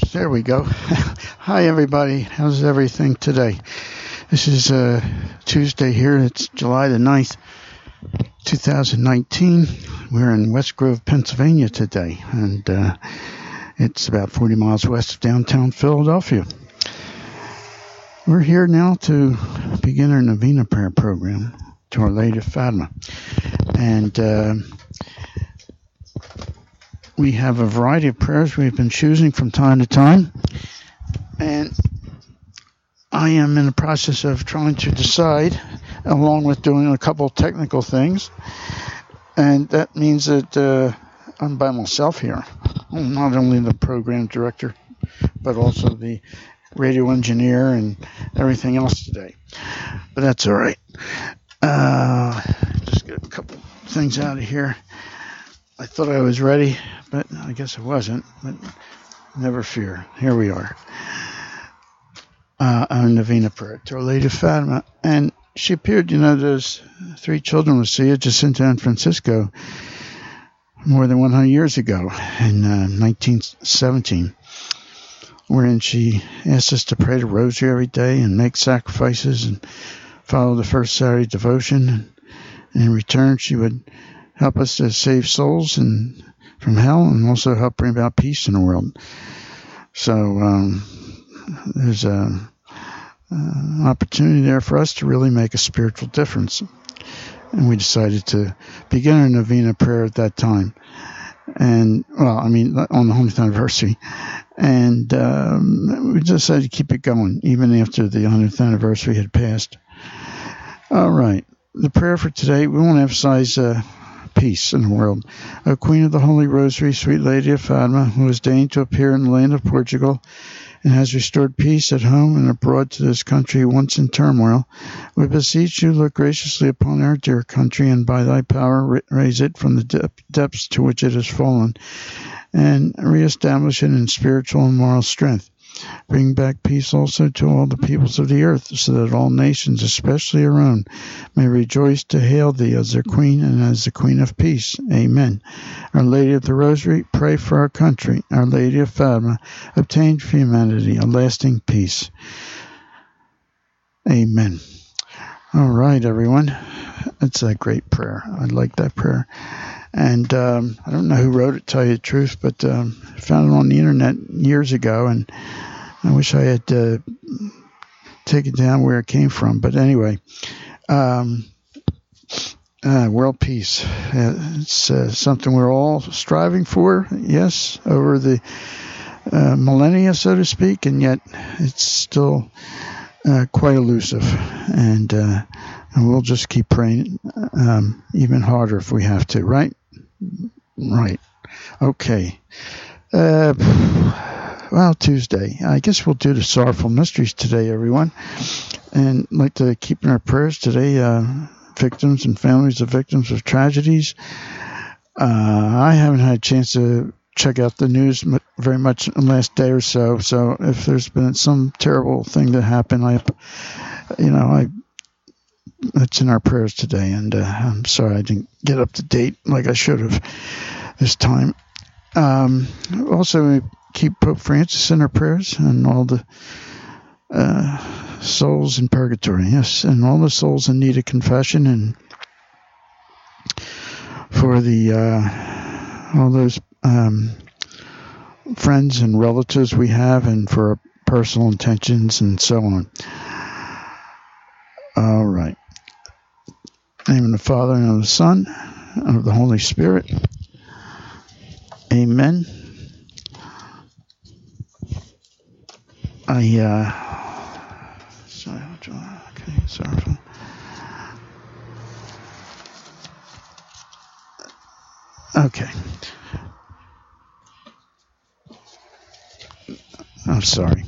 There we go. Hi, everybody. How's everything today? This is Tuesday here. It's July the 9th, 2019. We're in West Grove, Pennsylvania today, and it's about 40 miles west of downtown Philadelphia. We're here now to begin our Novena prayer program to Our Lady of Fatima. And we have a variety of prayers we've been choosing from time to time. And I am in the process of trying to decide, along with doing a couple of technical things. And that means that I'm by myself here. I'm not only the program director, but also the radio engineer and everything else today. But that's all right. Just get a couple things out of here. I thought I was ready, but I guess I wasn't. But never fear. Here we are. Our Novena prayer to Our Lady of Fatima. And she appeared, those three children with Lucia, Jacinta, and Francisco more than 100 years ago in 1917, wherein she asked us to pray the rosary every day and make sacrifices and follow the first Saturday devotion. And in return, she would help us to save souls from hell and also help bring about peace in the world. So there's an opportunity there for us to really make a spiritual difference. And we decided to begin our Novena prayer at that time. And, on the 100th anniversary. And we decided to keep it going, even after the 100th anniversary had passed. All right. The prayer for today, we want to emphasize peace in the world. O Queen of the Holy Rosary, sweet Lady of Fatima, who has deigned to appear in the land of Portugal and has restored peace at home and abroad to this country once in turmoil, we beseech you, look graciously upon our dear country, and by thy power raise it from the depths to which it has fallen, and reestablish it in spiritual and moral strength. Bring back peace also to all the peoples of the earth, so that all nations, especially our own, may rejoice to hail thee as their queen and as the queen of peace. Amen. Our Lady of the Rosary, pray for our country. Our Lady of Fatima, obtain for humanity a lasting peace. Amen. All right, everyone. That's a great prayer. I like that prayer. And I don't know who wrote it, to tell you the truth, but I found it on the internet years ago, and I wish I had taken down where it came from. But anyway, world peace. It's something we're all striving for, yes, over the millennia, so to speak, and yet it's still quite elusive. And we'll just keep praying even harder if we have to, right? Right. Okay. Tuesday. I guess we'll do the Sorrowful Mysteries today, everyone. And I'd like to keep in our prayers today victims and families of victims of tragedies. I haven't had a chance to check out the news very much in the last day or so. So if there's been some terrible thing that happened, it's in our prayers today, and I'm sorry I didn't get up to date like I should have this time. Also, we keep Pope Francis in our prayers, and all the souls in purgatory, yes, and all the souls in need of confession, and for the all those friends and relatives we have, and for our personal intentions, and so on. All right. In the name of the Father, and of the Son, and of the Holy Spirit. Amen. Sorry. Okay. I'm sorry.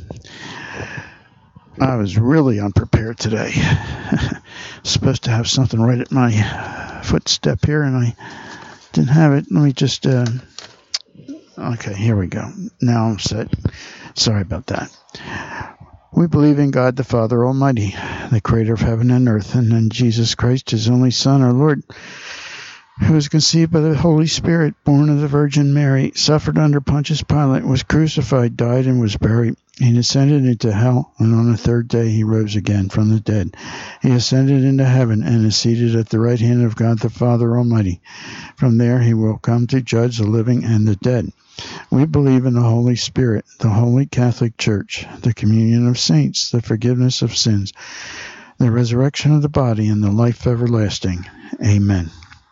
I was really unprepared today. Supposed to have something right at my footstep here, and I didn't have it. Let me just okay, here we go. Now I'm set. Sorry about that. We believe in God the Father Almighty, the creator of heaven and earth, and in Jesus Christ, his only Son, our Lord, who was conceived by the Holy Spirit, born of the Virgin Mary, suffered under Pontius Pilate, was crucified, died, and was buried. He descended into hell, and on the third day he rose again from the dead. He ascended into heaven and is seated at the right hand of God the Father Almighty. From there he will come to judge the living and the dead. We believe in the Holy Spirit, the Holy Catholic Church, the communion of saints, the forgiveness of sins, the resurrection of the body, and the life everlasting. Amen.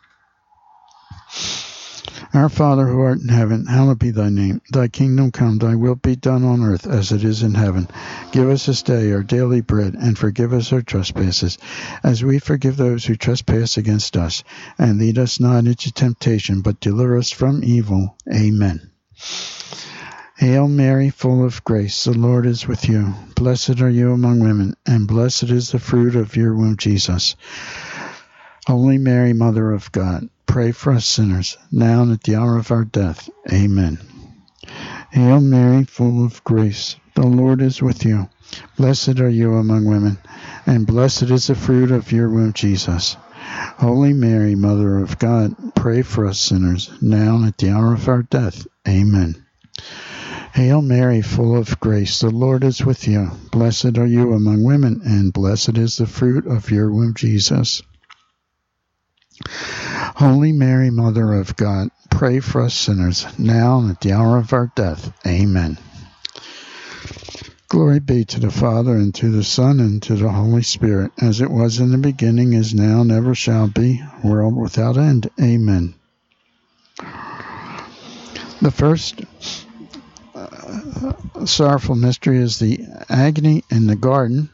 Our Father, who art in heaven, hallowed be thy name. Thy kingdom come, thy will be done on earth as it is in heaven. Give us this day our daily bread, and forgive us our trespasses, as we forgive those who trespass against us. And lead us not into temptation, but deliver us from evil. Amen. Hail Mary, full of grace, the Lord is with you. Blessed are you among women, and blessed is the fruit of your womb, Jesus. Holy Mary, Mother of God, pray for us sinners, now and at the hour of our death. Amen. Hail Mary, full of grace, the Lord is with you. Blessed are you among women, and blessed is the fruit of your womb, Jesus. Holy Mary, Mother of God, pray for us sinners, now and at the hour of our death. Amen. Hail Mary, full of grace, the Lord is with you. Blessed are you among women, and blessed is the fruit of your womb, Jesus. Holy Mary, Mother of God, pray for us sinners, now and at the hour of our death. Amen. Glory be to the Father, and to the Son, and to the Holy Spirit, as it was in the beginning, is now, and ever shall be, world without end. Amen. The first sorrowful mystery is the agony in the garden,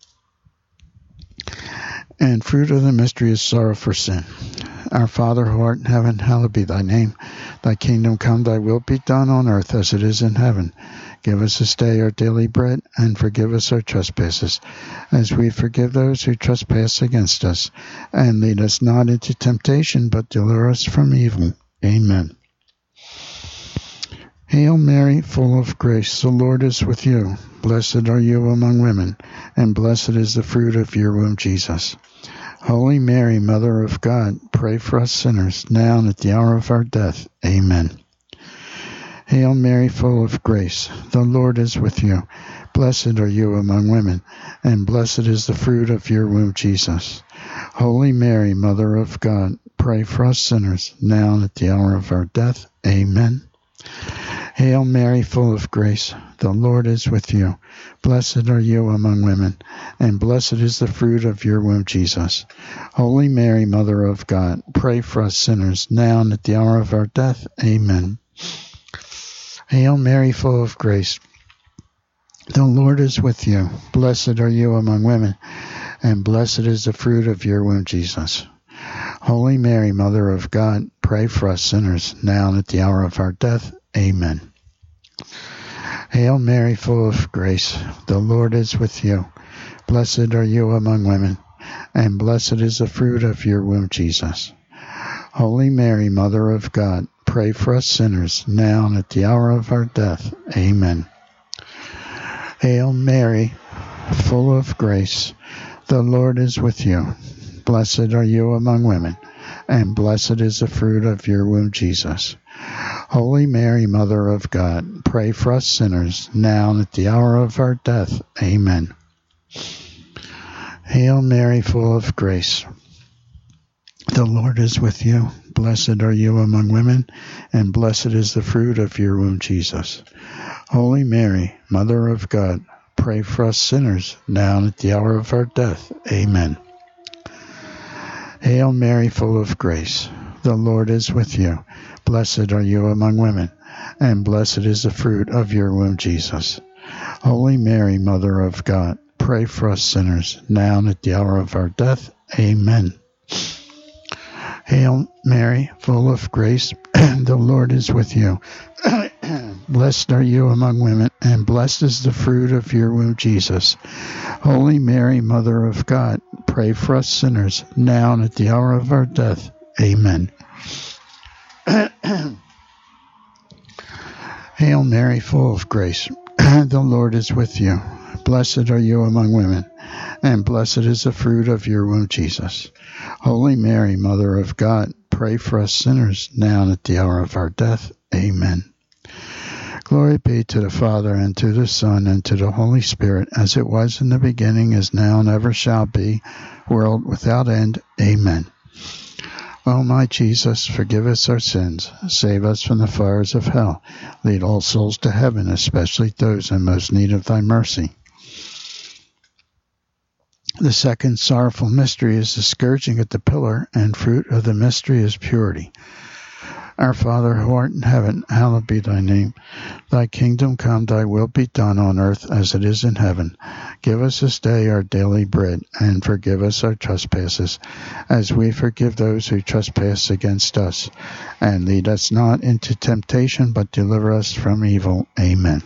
and fruit of the mystery is sorrow for sin. Our Father, who art in heaven, hallowed be thy name. Thy kingdom come, thy will be done on earth as it is in heaven. Give us this day our daily bread, and forgive us our trespasses, as we forgive those who trespass against us. And lead us not into temptation, but deliver us from evil. Amen. Hail Mary, full of grace, the Lord is with you. Blessed are you among women, and blessed is the fruit of your womb, Jesus. Holy Mary, Mother of God, pray for us sinners, now and at the hour of our death. Amen. Hail Mary, full of grace, the Lord is with you. Blessed are you among women, and blessed is the fruit of your womb, Jesus. Holy Mary, Mother of God, pray for us sinners, now and at the hour of our death. Amen. Hail Mary, full of grace, the Lord is with you. Blessed are you among women, and blessed is the fruit of your womb, Jesus. Holy Mary, Mother of God, pray for us sinners, now and at the hour of our death. Amen. Hail Mary, full of grace, the Lord is with you. Blessed are you among women, and blessed is the fruit of your womb, Jesus. Holy Mary, Mother of God, pray for us sinners, now and at the hour of our death. Amen. Hail Mary, full of grace, the Lord is with you. Blessed are you among women, and blessed is the fruit of your womb, Jesus. Holy Mary, Mother of God, pray for us sinners, now and at the hour of our death. Amen. Hail Mary, full of grace, the Lord is with you. Blessed are you among women, and blessed is the fruit of your womb, Jesus. Holy Mary, Mother of God, pray for us sinners, now and at the hour of our death. Amen. Hail Mary, full of grace, the Lord is with you. Blessed are you among women, and blessed is the fruit of your womb, Jesus. Holy Mary, Mother of God, pray for us sinners, now and at the hour of our death. Amen. Hail Mary, full of grace, the Lord is with you. Blessed are you among women, and blessed is the fruit of your womb, Jesus. Holy Mary, Mother of God, pray for us sinners, now and at the hour of our death. Amen. Hail Mary, full of grace, the Lord is with you. Blessed are you among women, and blessed is the fruit of your womb, Jesus. Holy Mary, Mother of God, pray for us sinners, now and at the hour of our death. Amen. Hail Mary, full of grace, the Lord is with you. Blessed are you among women, and blessed is the fruit of your womb, Jesus. Holy Mary, Mother of God, pray for us sinners, now and at the hour of our death. Amen. Glory be to the Father, and to the Son, and to the Holy Spirit, as it was in the beginning, is now, and ever shall be, world without end. Amen. O my Jesus, forgive us our sins, save us from the fires of hell, lead all souls to heaven, especially those in most need of thy mercy. The second sorrowful mystery is the scourging at the pillar, and fruit of the mystery is purity. Our Father, who art in heaven, hallowed be thy name. Thy kingdom come, thy will be done on earth as it is in heaven. Give us this day our daily bread, and forgive us our trespasses, as we forgive those who trespass against us. And lead us not into temptation, but deliver us from evil. Amen.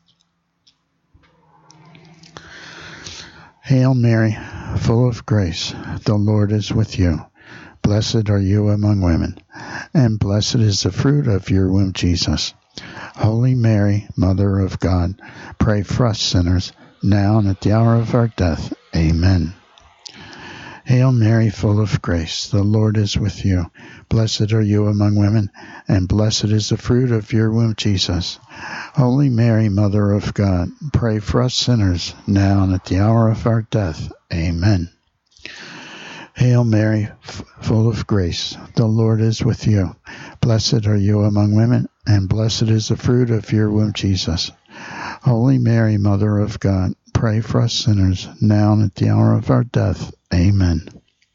Hail Mary, full of grace, the Lord is with you. Blessed are you among women, and blessed is the fruit of your womb, Jesus. Holy Mary, Mother of God, pray for us sinners, now and at the hour of our death. Amen. Hail Mary, full of grace, the Lord is with you. Blessed are you among women, and blessed is the fruit of your womb, Jesus. Holy Mary, Mother of God, pray for us sinners, now and at the hour of our death. Amen. Hail Mary, full of grace, the Lord is with you. Blessed are you among women, and blessed is the fruit of your womb, Jesus. Holy Mary, Mother of God, pray for us sinners, now and at the hour of our death. Amen.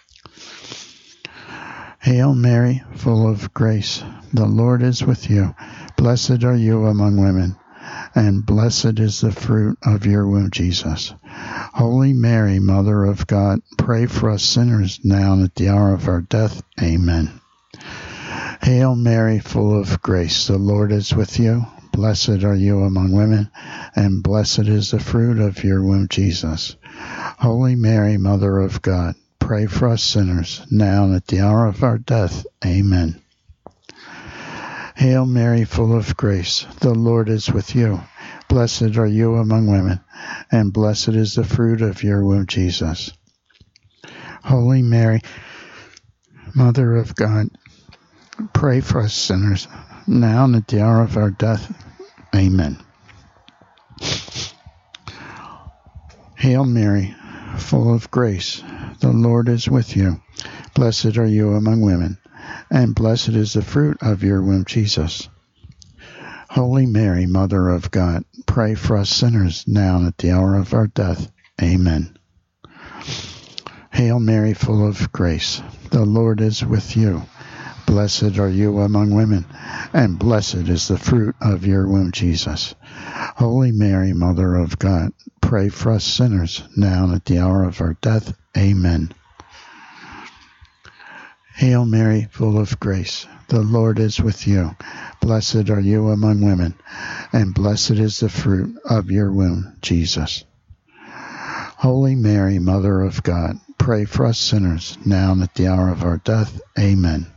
Hail Mary, full of grace, the Lord is with you. Blessed are you among women, and blessed is the fruit of your womb, Jesus. Holy Mary, Mother of God, pray for us sinners, now and at the hour of our death. Amen. Hail Mary, full of grace, the Lord is with you. Blessed are you among women, and blessed is the fruit of your womb, Jesus. Holy Mary, Mother of God, pray for us sinners, now and at the hour of our death. Amen. Hail Mary, full of grace, the Lord is with you. Blessed are you among women, and blessed is the fruit of your womb, Jesus. Holy Mary, Mother of God, pray for us sinners, now and at the hour of our death. Amen. Hail Mary, full of grace, the Lord is with you. Blessed are you among women, and blessed is the fruit of your womb, Jesus. Holy Mary, Mother of God, pray for us sinners, now and at the hour of our death. Amen. Hail Mary, full of grace, the Lord is with you. Blessed are you among women, and blessed is the fruit of your womb, Jesus. Holy Mary, Mother of God, pray for us sinners, now and at the hour of our death. Amen. Hail Mary, full of grace, the Lord is with you. Blessed are you among women, and blessed is the fruit of your womb, Jesus. Holy Mary, Mother of God, pray for us sinners, now and at the hour of our death. Amen.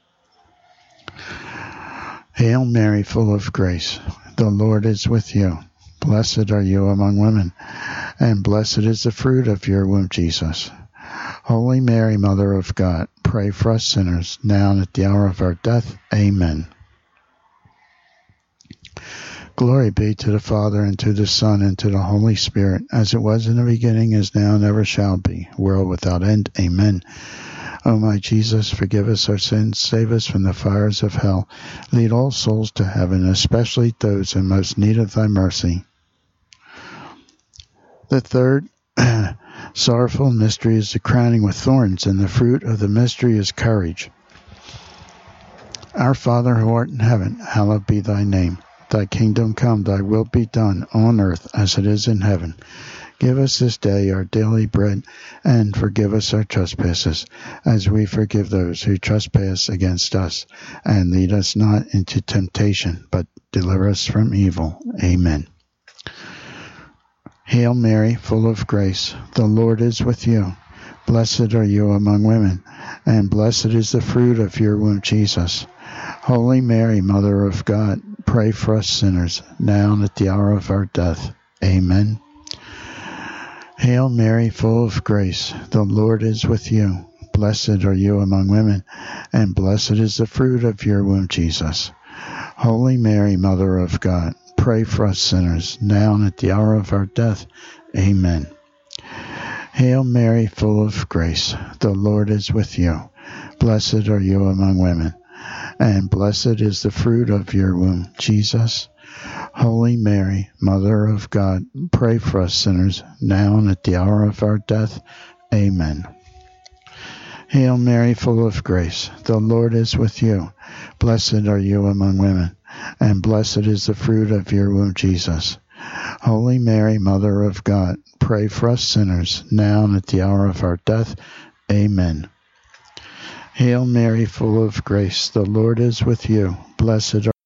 Hail Mary, full of grace, the Lord is with you. Blessed are you among women, and blessed is the fruit of your womb, Jesus. Holy Mary, Mother of God, pray for us sinners, now and at the hour of our death. Amen. Glory be to the Father, and to the Son, and to the Holy Spirit, as it was in the beginning, is now, and ever shall be, world without end. Amen. O my Jesus, forgive us our sins, save us from the fires of hell, lead all souls to heaven, especially those in most need of thy mercy. The third sorrowful mystery is the crowning with thorns, and the fruit of the mystery is courage. Our Father, who art in heaven, hallowed be thy name. Thy kingdom come, thy will be done, on earth as it is in heaven. Give us this day our daily bread, and forgive us our trespasses, as we forgive those who trespass against us. And lead us not into temptation, but deliver us from evil. Amen. Hail Mary, full of grace, the Lord is with you. Blessed are you among women, and blessed is the fruit of your womb, Jesus. Holy Mary, Mother of God, pray for us sinners, now and at the hour of our death. Amen. Hail Mary, full of grace, the Lord is with you. blessed are you among women, and blessed is the fruit of your womb, Jesus. Holy Mary, Mother of God, pray for us sinners, now and at the hour of our death. Amen. Hail Mary, full of grace, the Lord is with you. Blessed are you among women, and blessed is the fruit of your womb, Jesus. Holy Mary, Mother of God, pray for us sinners, now and at the hour of our death. Amen. Hail Mary, full of grace, the Lord is with you. Blessed are you among women, and blessed is the fruit of your womb, Jesus. Holy Mary, Mother of God, pray for us sinners, now and at the hour of our death. Amen. Hail Mary, full of grace, the Lord is with you. Blessed